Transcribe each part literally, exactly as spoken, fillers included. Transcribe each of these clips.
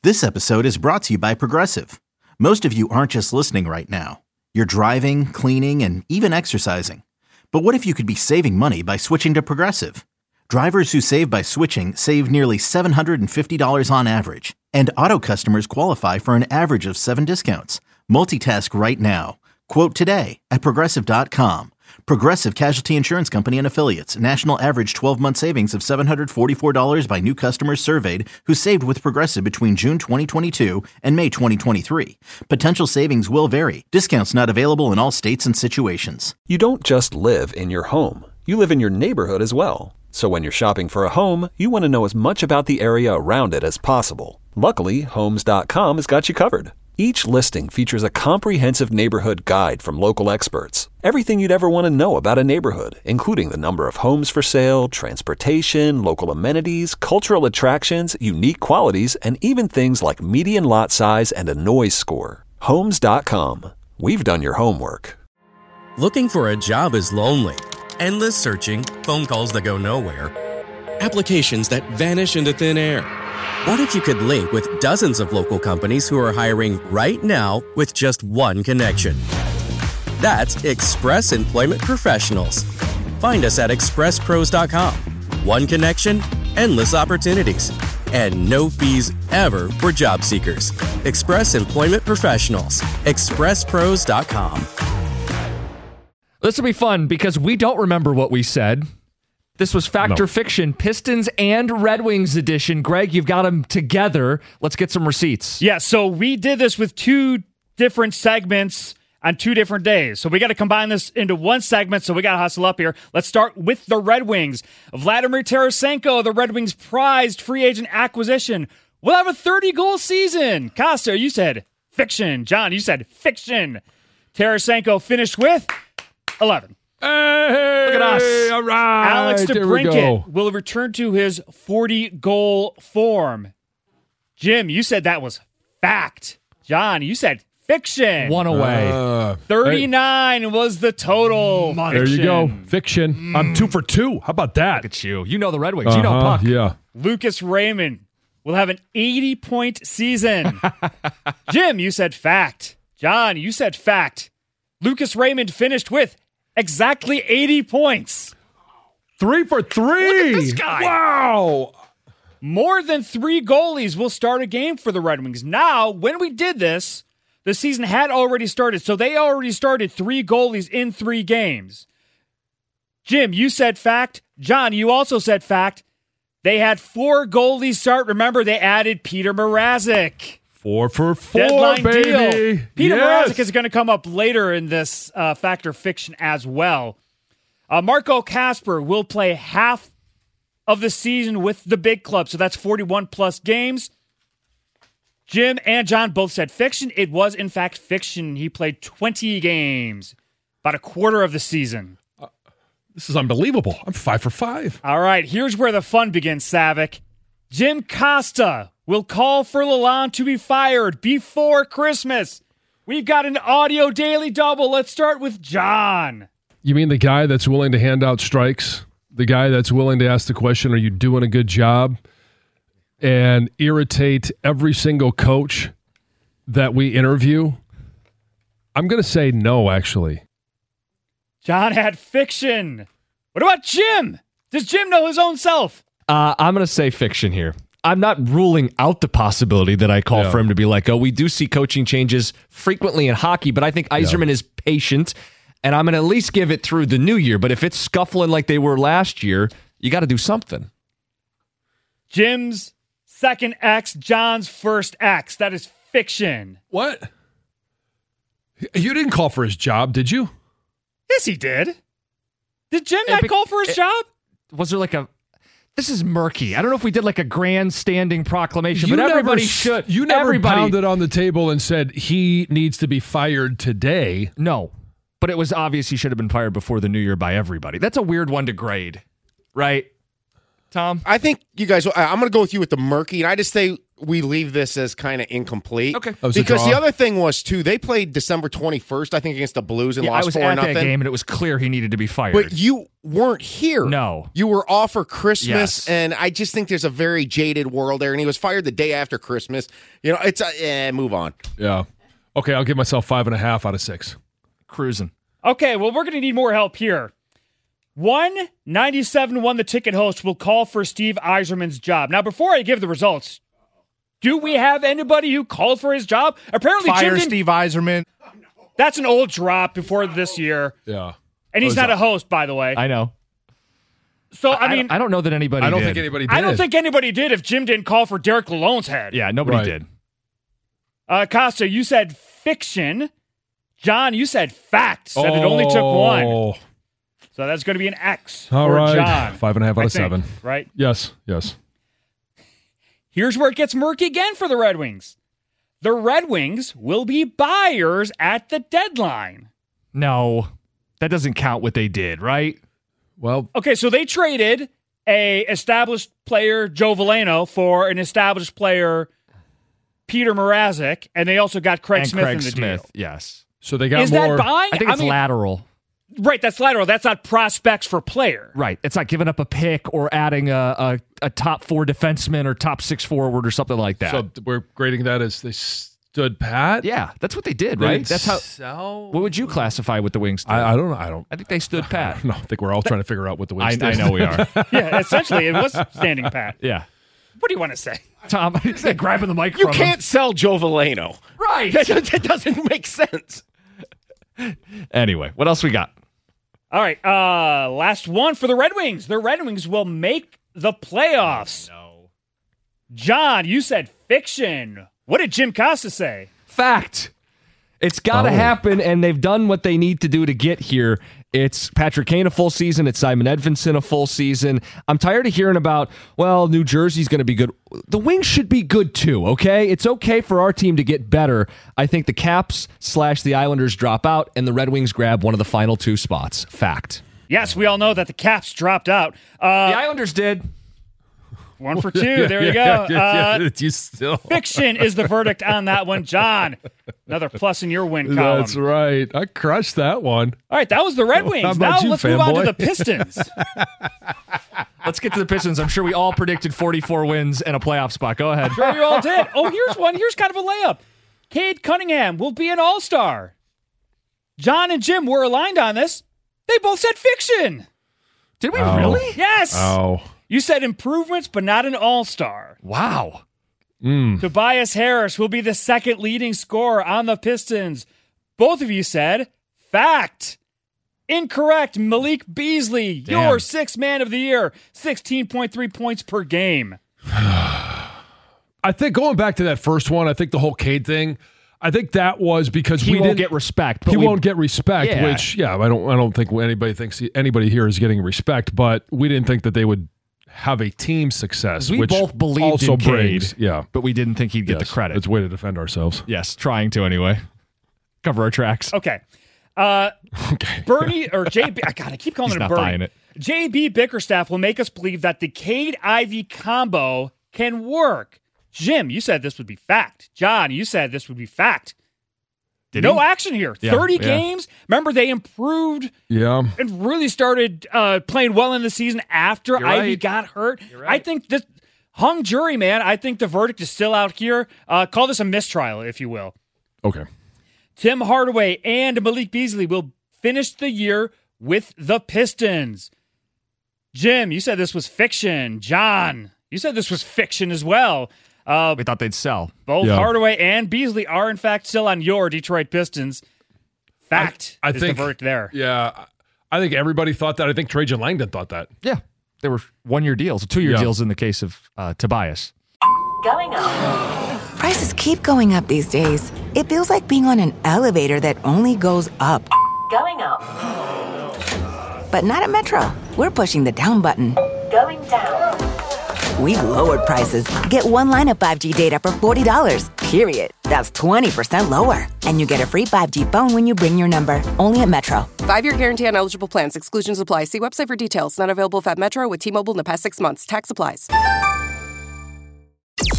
This episode is brought to you by Progressive. Most of you aren't just listening right now. You're driving, cleaning, and even exercising. But what if you could be saving money by switching to Progressive? Drivers who save by switching save nearly seven hundred fifty dollars on average. And auto customers qualify for an average of seven discounts. Multitask right now. Quote today at Progressive dot com. Progressive Casualty Insurance Company and Affiliates. National average twelve-month savings of seven hundred forty-four dollars by new customers surveyed who saved with Progressive between June twenty twenty-two and May twenty twenty-three. Potential savings will vary. Discounts not available in all states and situations. You don't just live in your home. You live in your neighborhood as well. So when you're shopping for a home, you want to know as much about the area around it as possible. Luckily, Homes dot com has got you covered. Each listing features a comprehensive neighborhood guide from local experts. Everything you'd ever want to know about a neighborhood, including the number of homes for sale, transportation, local amenities, cultural attractions, unique qualities, and even things like median lot size and a noise score. Homes dot com. We've done your homework. Looking for a job is lonely. Endless searching, phone calls that go nowhere, applications that vanish into thin air. What if you could link with dozens of local companies who are hiring right now with just one connection? That's Express Employment Professionals. Find us at express pros dot com. One connection, endless opportunities, and no fees ever for job seekers. Express Employment Professionals. express pros dot com. This will be fun because we don't remember what we said. This was Fact or No. Fiction, Pistons and Red Wings edition. Greg, you've got them together. Let's get some receipts. Yeah, so we did this with two different segments on two different days. So we got to combine this into one segment, so we got to hustle up here. Let's start with the Red Wings. Vladimir Tarasenko, the Red Wings' prized free agent acquisition, will have a thirty-goal season. Costa, you said fiction. John, you said fiction. Tarasenko finished with eleven. Hey, Look at us. All right. Alex There we go. DeBrincat will return to his forty-goal form. Jim, you said that was fact. John, you said fiction. One away. Uh, thirty-nine was the total. hey, there you go. Fiction. Mm. I'm two for two. How about that? Look at you. You know the Red Wings. You know Uh-huh, Puck. Yeah. Lucas Raymond will have an eighty-point season. Jim, you said fact. John, you said fact. Lucas Raymond finished with exactly eighty points. Three for three. Look at this guy. Wow. More than three goalies will start a game for the Red Wings. Now, when we did this, the season had already started, so they already started three goalies in three games. Jim, you said fact. John, you also said fact. They had four goalies start. Remember, they added Peter Mrazek. Four for four, Deadline baby. deal. Peter yes. Mrazek is going to come up later in this uh, Fact or Fiction as well. Uh, Marco Kasper will play half of the season with the big club, so that's forty-one plus games. Jim and John both said fiction. It was, in fact, fiction. He played twenty games, about a quarter of the season. This is unbelievable. I'm five for five. All right, here's where the fun begins, Savick. Jim Costa will call for Lalonde to be fired before Christmas. We've got an audio daily double. Let's start with John. You mean the guy that's willing to hand out strikes? The guy that's willing to ask the question, are you doing a good job? And irritate every single coach that we interview? I'm going to say no, actually. John had fiction. What about Jim? Does Jim know his own self? Uh, I'm going to say fiction here. I'm not ruling out the possibility that I call Yeah. for him to be let go. We do see coaching changes frequently in hockey, but I think Yzerman is patient, and I'm going to at least give it through the new year. But if it's scuffling like they were last year, you got to do something. Jim's second X, John's first X. That is fiction. What? You didn't call for his job, did you? Yes, he did. Did Jim not be- call for his it- job? Was there like a... This is murky. I don't know if we did like a grandstanding proclamation, You but never everybody s- should. You never everybody, pounded on the table and said he needs to be fired today. No, but it was obvious he should have been fired before the new year by everybody. That's a weird one to grade, right, Tom? I think you guys, I- I'm going to go with you with the murky, and I just say we leave this as kind of incomplete. Okay. That was a Because draw. the other thing was, too, they played December twenty-first, I think, against the Blues and Yeah, I lost was four at nothing. that game, and it was clear he needed to be fired. But you weren't here. No. You were off for Christmas, Yes. and I just think there's a very jaded world there, and he was fired the day after Christmas. You know, it's a, eh, move on. Yeah. Okay, I'll give myself five and a half out of six. Cruising. Okay, well, we're going to need more help here. one ninety-seven one, the ticket host, will call for Steve Yzerman's job. Now, before I give the results, do we have anybody who called for his job? Apparently, Fire Jim didn't- Steve Yzerman. That's an old drop before this year. Yeah. And he's Oh, is not that- a host, by the way. I know. So, I mean, I don't know that anybody I don't did. think anybody did. I don't think anybody did if Jim didn't call for Derek Lalonde's head. Yeah, nobody Right. did. Uh, Costa, you said fiction. John, you said fact. Said it only took one. Oh. So that's going to be an X All for right. John. Five and a half out I of think, seven. Right? Yes, yes. Here's where it gets murky again for the Red Wings. The Red Wings will be buyers at the deadline. No, that doesn't count what they did, right? Well, Okay, so they traded a established player, Joe Veleno, for an established player, Peter Mrazek, and they also got Craig and Smith Craig in the Smith, deal. yes. so they got Is more. that buying? I think it's mean, lateral. right, that's lateral. That's not prospects for player. Right. It's not giving up a pick or adding a, a, a top four defenseman or top six forward or something like that. So we're grading that as they stood pat. yeah, that's what they did, They right? didn't That's how. sell? What would you classify what the Wings did? I, I don't know. I don't. I think they stood pat. No, I think we're all trying to figure out what the I, Wings I did. know we are. Yeah, essentially, it was standing pat. Yeah. What do you want to say? Tom, he's like grabbing the mic You from can't sell Joe Veleno. him. Right. That doesn't make sense. Anyway, what else we got? All right, uh, last one for the Red Wings. The Red Wings will make the playoffs. No. John, you said fiction. What did Jim Costa say? Fact. It's got to Oh. happen, and they've done what they need to do to get here. It's Patrick Kane a full season. It's Simon Edvinsson a full season. I'm tired of hearing about, well, New Jersey's going to be good. The Wings should be good too, okay? It's okay for our team to get better. I think the Caps slash the Islanders drop out, and the Red Wings grab one of the final two spots. Fact. Yes, we all know that the Caps dropped out. The Uh, Islanders did. one for two. There you go. Yeah, yeah, Uh, yeah. You still. fiction is the verdict on that one. John, another plus in your win column. That's right. I crushed that one. All right, that was the Red Wings. How Now about you, let's move on to fanboy? the Pistons. Let's get to the Pistons. I'm sure we all predicted forty-four wins and a playoff spot. Go ahead. Sure, you all did. Oh, here's one. Here's kind of a layup. Cade Cunningham will be an all-star. John and Jim were aligned on this. They both said fiction. Did we Oh. really? Yes. Oh. You said improvements, but not an all-star. Wow. Tobias Harris will be the second leading scorer on the Pistons. Both of you said fact. Incorrect. Malik Beasley, Damn. your sixth man of the year, sixteen point three points per game. I think going back to that first one, I think the whole Cade thing, I think that was because He we won't didn't get respect. But he we- won't get respect, Yeah. which yeah, I don't I don't think anybody thinks he, anybody here is getting respect, but we didn't think that they would have a team success, We which both believed also in Cade, brings yeah. but we didn't think he'd get Yes, the credit. It's a way to defend ourselves. Yes, trying to anyway. Cover our tracks. Okay. Uh, Okay. Bernie or J B, I gotta keep calling He's him not Bernie. buying it. J B Bickerstaff will make us believe that the Cade Ivy combo can work. Jim, you said this would be fact. John, you said this would be fact. Did no he? action here. Yeah, thirty yeah. games. Remember, they improved Yeah. and really started uh, playing well in the season after You're Ivy right. got hurt. You're right. I think this hung jury, man. I think the verdict is still out here. Uh, call this a mistrial, if you will. Okay. Tim Hardaway and Malik Beasley will finish the year with the Pistons. Jim, you said this was fiction. John, you said this was fiction as well. Uh, We thought they'd sell. both Yeah. Hardaway and Beasley are, in fact, still on your Detroit Pistons. Fact I, I is think the verdict there. Yeah. I think everybody thought that. I think Trajan Langdon thought that. Yeah. They were one-year deals, two-year Yeah. deals in the case of uh, Tobias. Going up. Prices keep going up these days. It feels like being on an elevator that only goes up. Going up. But not at Metro. We're pushing the down button. Going down. We've lowered prices. Get one line of five G data for forty dollars. Period. That's twenty percent lower. And you get a free five G phone when you bring your number. Only at Metro. Five-year guarantee on eligible plans. Exclusions apply. See website for details. Not available at Metro with T-Mobile in the past six months. Tax applies.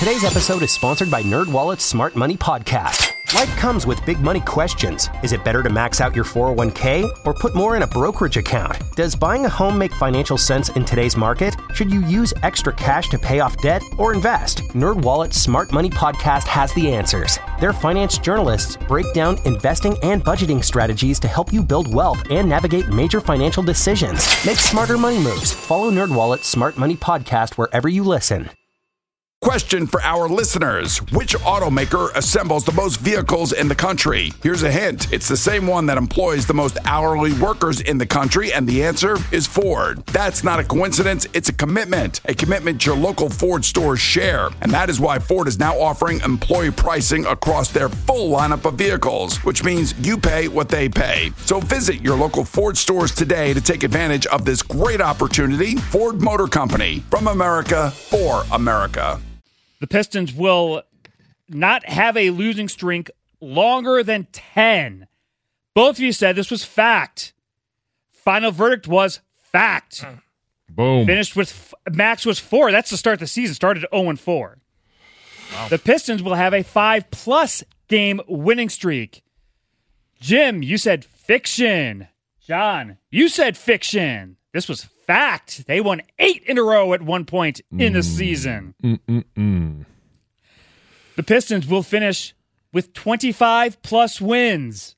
Today's episode is sponsored by NerdWallet's Smart Money Podcast. Life comes with big money questions. Is it better to max out your four oh one k or put more in a brokerage account? Does buying a home make financial sense in today's market? Should you use extra cash to pay off debt or invest? NerdWallet's Smart Money Podcast has the answers. Their finance journalists break down investing and budgeting strategies to help you build wealth and navigate major financial decisions. Make smarter money moves. Follow NerdWallet's Smart Money Podcast wherever you listen. Question for our listeners. Which automaker assembles the most vehicles in the country? Here's a hint. It's the same one that employs the most hourly workers in the country, and the answer is Ford. That's not a coincidence. It's a commitment. A commitment your local Ford stores share. And that is why Ford is now offering employee pricing across their full lineup of vehicles, which means you pay what they pay. So visit your local Ford stores today to take advantage of this great opportunity. Ford Motor Company, from America, for America. The Pistons will not have a losing streak longer than ten. Both of you said this was fact. Final verdict was fact. Boom. Finished with, max was four. That's to start the season. Started oh and four. Wow. The Pistons will have a five-plus game winning streak. Jim, you said fiction. John, you said fiction. This was fact. They won eight in a row at one point in the mm. season. Mm-mm-mm. The Pistons will finish with twenty-five plus wins.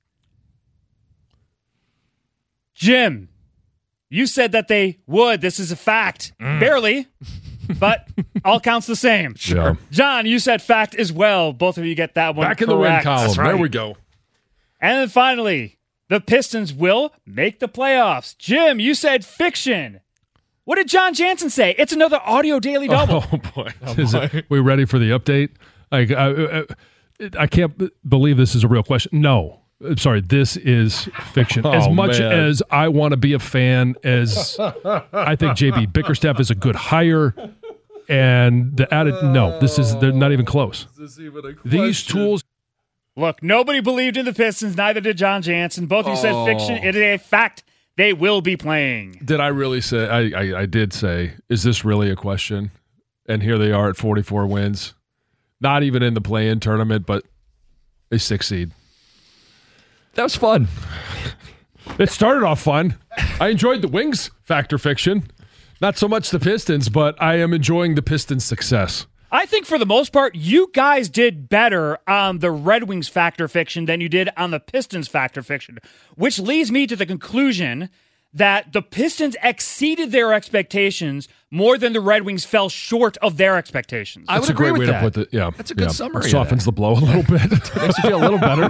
Jim, you said that they would. This is a fact. Mm. Barely, but all counts the same. Sure. Yeah. John, you said fact as well. Both of you get that one Back correct. in the win column. Right. There we go. And then finally, the Pistons will make the playoffs. Jim, you said fiction. What did John Jansen say? It's another audio daily double. Oh, boy. Oh, Is boy. It, we ready for the update? Like, I, I, I can't believe this is a real question. No. I'm sorry, this is fiction. As oh, much man. as I want to be a fan, as I think J B Bickerstaff is a good hire, and the added, no, this is, they're not even close. Is this even a These tools. Look, nobody believed in the Pistons. Neither did John Jansen. Both of you said fiction. It is a fact. They will be playing. Did I really say, I, I, I did say, is this really a question? And here they are at forty-four wins. Not even in the play-in tournament, but a six seed. That was fun. It started off fun. I enjoyed the Wings factor fiction. Not so much the Pistons, but I am enjoying the Pistons' success. I think for the most part, you guys did better on the Red Wings factor fiction than you did on the Pistons factor fiction, which leads me to the conclusion that the Pistons exceeded their expectations more than the Red Wings fell short of their expectations. I would That's a agree great with way that. to put it. Yeah, That's a good yeah. summary. It softens the blow a little bit. Makes you feel a little better.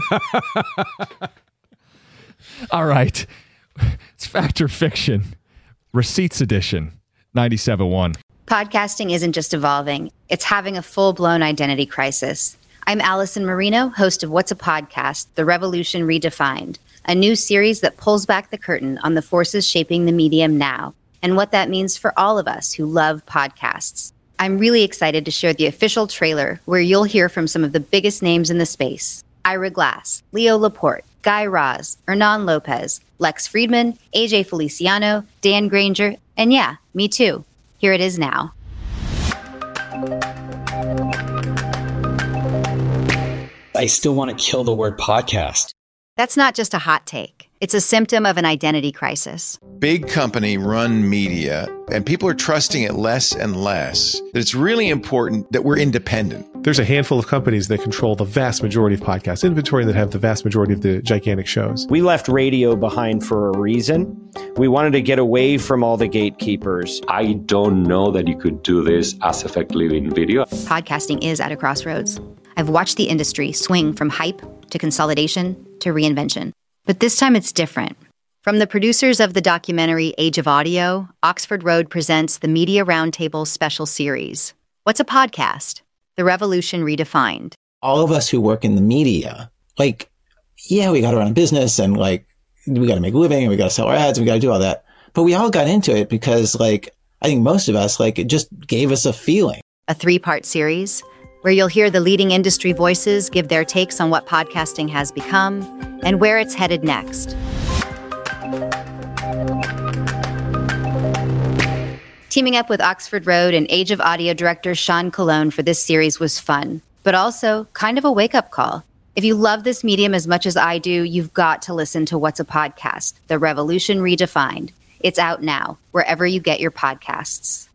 All right. It's Factor Fiction. Receipts Edition. ninety-seven point one. Podcasting isn't just evolving. It's having a full-blown identity crisis. I'm Allison Marino, host of What's a Podcast? The Revolution Redefined, a new series that pulls back the curtain on the forces shaping the medium now and what that means for all of us who love podcasts. I'm really excited to share the official trailer where you'll hear from some of the biggest names in the space. Ira Glass, Leo Laporte, Guy Raz, Hernan Lopez, Lex Friedman, A J Feliciano, Dan Granger, and yeah, me too. Here it is now. I still want to kill the word podcast. That's not just a hot take. It's a symptom of an identity crisis. Big company run media, and people are trusting it less and less. That it's really important that we're independent. There's a handful of companies that control the vast majority of podcast inventory and that have the vast majority of the gigantic shows. We left radio behind for a reason. We wanted to get away from all the gatekeepers. I don't know that you could do this as effectively in video. Podcasting is at a crossroads. I've watched the industry swing from hype to consolidation to reinvention. But this time it's different. From the producers of the documentary Age of Audio, Oxford Road presents the Media Roundtable special series. What's a podcast? The Revolution Redefined. All of us who work in the media, like, yeah, we got to run a business and like, we got to make a living and we got to sell our ads and we got to do all that. But we all got into it because like, I think most of us, like, it just gave us a feeling. A three-part series where you'll hear the leading industry voices give their takes on what podcasting has become and where it's headed next. Teaming up with Oxford Road and Age of Audio director Sean Colon for this series was fun, but also kind of a wake-up call. If you love this medium as much as I do, you've got to listen to What's a Podcast? The Revolution Redefined. It's out now, wherever you get your podcasts.